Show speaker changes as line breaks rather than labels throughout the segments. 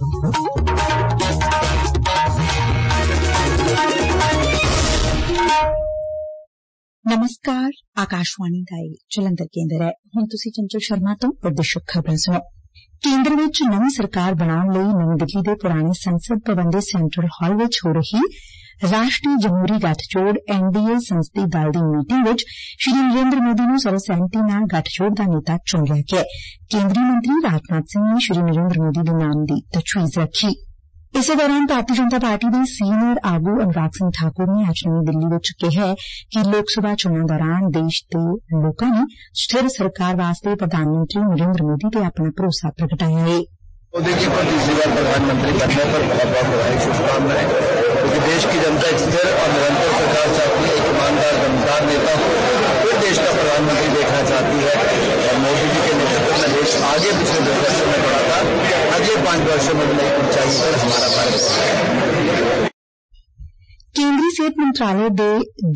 नमस्कार, आकाशवाणी का जलंधर केंद्र है। हुण तुसीं चंचल शर्मा तो विदेशक खबरां सुणो। केंद्र विच नवीं सरकार बनाउण लई नवीं दिल्ली दे पुराने संसद भवन दे सेंट्रल हाल विच हो रही राष्ट्रीय जमहूरी गठजोड़ NDA संसदी दल दी मीटिंग विच श्री नरेंद्र मोदी नूं सर्वसहमति नाल गठजोड़ दा नेता चुन लिया गया। केंद्रीय मंत्री राजनाथ सिंह ने श्री नरेंद्र मोदी दे नाम दी तजवीज़ रखी। इसे दौरान भारतीय जनता पार्टी दे सीनियर आगू अनुराग सिंह ठाकुर ने अज नवीं दिल्ली विच कहा कि लोक सभा चुनाव दौरान देश दे लोकां ने स्थिर सरकार वास्ते प्रधानमंत्री नरेंद्र मोदी ते अपना भरोसा प्रगटाया है।
मोदी जी को तीसरी बार प्रधानमंत्री बनने पर बहुत बहुत बधाई, शुभकामनाएं। क्योंकि देश की जनता एक स्थिर और निरंतर सरकार चाहती है, एक ईमानदार दमदार नेता को फिर देश का प्रधानमंत्री देखना चाहती है। और मोदी जी के नेतृत्व में देश आगे पिछले 2 वर्षों में बढ़ा था, अगले 5 वर्षों में नई ऊंचाई पर हमारा भारत।
केंद्रीय सेहत मंत्रालय दे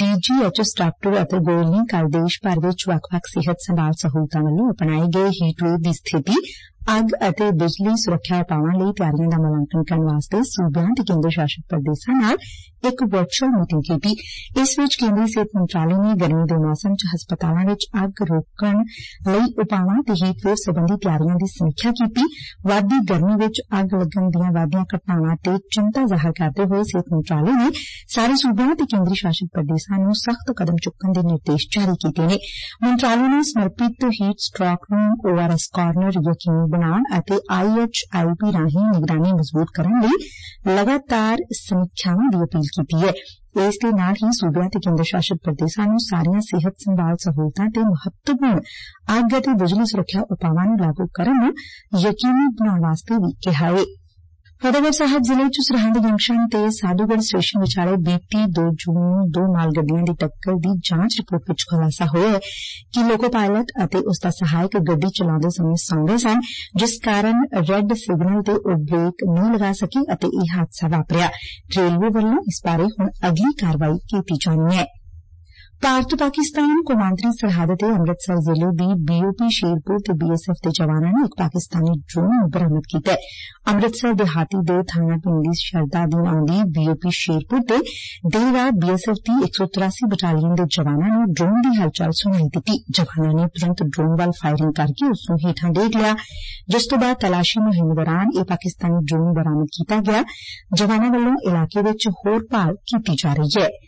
DGHS डॉक्टर अतुल गोयल ने कल देश भर विच वक्-वक् सेहत संभाल सहूलतां वल्लों अपनाए गए हीटवेव दी स्थिति, अग अते बिजली सुरक्षा उपावां लई तैयारियां दा मुलांकन करन वास्ते सूबियां ते केंद्र शासित प्रदेशां नाल एक वर्चुअल मीटिंग कीती। इस विच केंद्रीय सेहत मंत्रालय ने गर्मी दे मौसम च हस्पतालां विच अग रोकण लई उपावां ते हीटवेव संबंधी तैयारियां दी समीक्षा कीती। वधदी गर्मी विच अग लगण दीआं वादियां घटनावां ते चिंता जाहिर करदे होए सेहत मंत्रालय ने सारे सूबियां ते केंद्र शासित प्रदेशां नूं सख्त कदम चुक्कण दे निर्देश जारी कीते ने। मंत्रालय ने समर्पित heat stroke room, ORS corner यकीनी बनाउण अते IHIP राਹੀਂ निगरानी मजबूत करन लई लगातार समीक्षावां दी अपील कीती है। इस दे नाल ही सूबियां ते केंद्र शासित प्रदेशां नूं सारियां सेहत संभाल सहूलतां ते महत्वपूर्ण अग अते बिजली सुरक्षा उपावां नूं लागू करन नूं यकीनी बनाउण वास्ते भी कहा है। फतेहगढ़ साहब जिले च सरहंद जंक्शन ते साधूगढ़ स्टेशन विचाले बीती 2 जून नूं 2 माल गड्डियां दी टक्कर दी जांच रिपोर्ट विच खुलासा होया है कि लोको पायलट अते उसदा सहायक गड्डी चलाउंदे समय सौं गए सन, जिस कारण रेड सिग्नल ते ओ ब्रेक नहीं लगा सकी अते इह हादसा वापरिया। रेलवे वल्लों इस बारे हुण अगली कार्रवाई कीती जानी है। भारत पाकिस्तान कौमांतरी सरहद ते अमृतसर जिले दी BOP शेरपुर ते BSF दे जवानां ने एक पाकिस्तानी ड्रोन बरामद कीता है। अमृतसर देहाती दे थाना पिंडी शरदा दी आउंदी BOP शेरपुर ते देर रात BSF दी 183 बटालियन दे जवानां ने ड्रोन दी हलचल सुनाई दित्ती। जवानां ने तुरंत ड्रोन वाल फायरिंग करके उस नूं हेठां डेग लिया, जिस तों बाद तलाशी मुहिम दौरान यह पाकिस्तानी ड्रोन बरामद कीता गया। जवानां वल्लों इलाके विच होर भाल कीती जा रही है।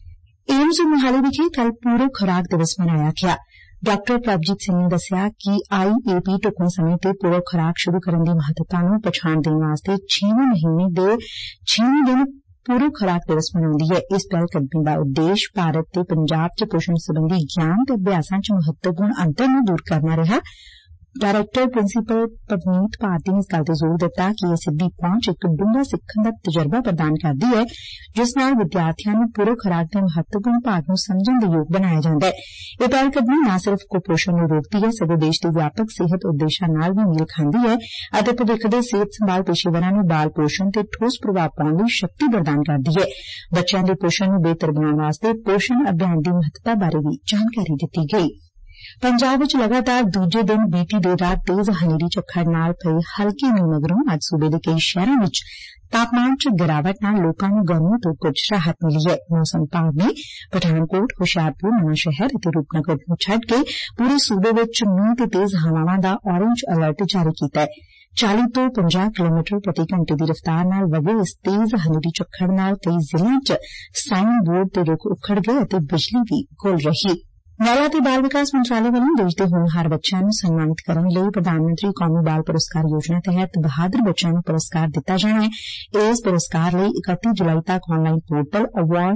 एम्स मोहाली विखे कल पूरे खुराक दिवस मनाया गया। डॉक्टर प्रभजीत सिंह ने दस्सिया कि IAP ढुकवें समय ते पूरे खुराक शुरू करन दी महत्ता नूं पछाण देण वास्ते 6वें महीने दे 6वें दिन पूरे खुराक दिवस मनाउंदी है। इस पहलकदमी दा उद्देश भारत ते पंजाब च पोषण संबंधी ज्ञान ते अभ्यासां च महत्वपूर्ण अंतर नूं दूर करना रहा। डायरैक्टर प्रिंसीपल पवनीत भारती ने इस गल ते जोर दिता कि यह सिद्धी पहुंच एक डूंगा सिक्खण दा तजर्बा प्रदान करदी है, जिस नाल विद्यार्थियों नूं पूरे खुराक दे महत्वपूर्ण भाग नूं समझण दे योग बनाया जांदा है। यह पहलकदमी न सिर्फ कुपोषण नूं रोकदी है, सगों देश दे व्यापक सेहत उद्देशां नाल भी मेल खांदी है अते भविख दे सेहत संभाल पेशेवरां नूं बाल पोषण ते ठोस प्रभाव पाउण लई शक्ति प्रदान करदी है। बच्चों दे पोषण नूं बेहतर बनाउण वास्ते पोषण अभियान दी महत्ता बारे भी जानकारी दित्ती गई। पंजाब विच लगातार दूजे दिन बीती देर रात तेज हनेरी झक्खड़ नाल पए हल्के मींह मगरों अज सूबे दे कई शहरां विच तापमान च गिरावट नाल लोकां नूं गर्मी तो कुछ राहत मिली है। मौसम विभाग ने पठानकोट, हुशियारपुर, नवां शहर अते रूपनगर नूं छड्ड के पूरे सूबे विच मींह ते तेज हवावां दा ऑरेंज अलर्ट जारी कीता है। 40 तो 50 किलोमीटर प्रति घंटे दी रफ्तार नाल वगे इस तेज हनेरी झक्खड़ नाल कई जिलिਆਂ च साइन बोर्ड ते रुख उखड़ गए अते बिजली भी गुल रही। महिला ते बाल विकास मंत्रालय वल्लों देश दे होनहार बच्चों नूं सन्मानित करन लई प्रधानमंत्री कौमी बाल पुरस्कार योजना तहत बहादुर बच्चों नूं पुरस्कार दिता जाना है। इस पुरस्कार लई 31 जुलाई तक ऑनलाइन पोर्टल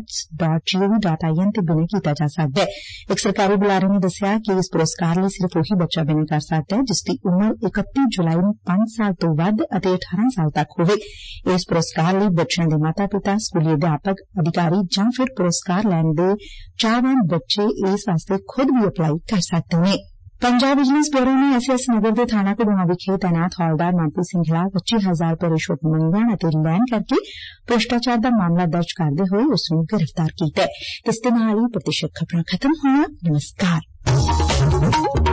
awards.gov.in ते बिना कीता जा सकदा है। एक सरकारी बुलारे ने दस्सिया कि इस पुरस्कार लई सिर्फ उही बच्चा बिना कर सकदा है जिसदी उम्र 31 जुलाई नूं 5 साल तो वध अते 18 साल तक होवे। इस पुरस्कार लई बच्चों दे माता पिता, स्कूली अध्यापक, अधिकारी जां फिर पुरस्कार लैण दे चाहवान बच्चे इस वास्ते खुद भी अप्लाई कर सकते हैं। पंजाब विजिलेंस ब्यूरो ने SS नगर के थाना कड़ूआ विखे तैनात हौलदार मनप्रीत सिंह खिलाफ 25,000 रुपए रिश्वत मंगण अते लैण करके भ्रष्टाचार का मामला दर्ज करते हुए उसनूं गिरफ्तार किया है। इस दे नाल ही प्रतिशत खबरां खत्म होईआं। नमस्कार।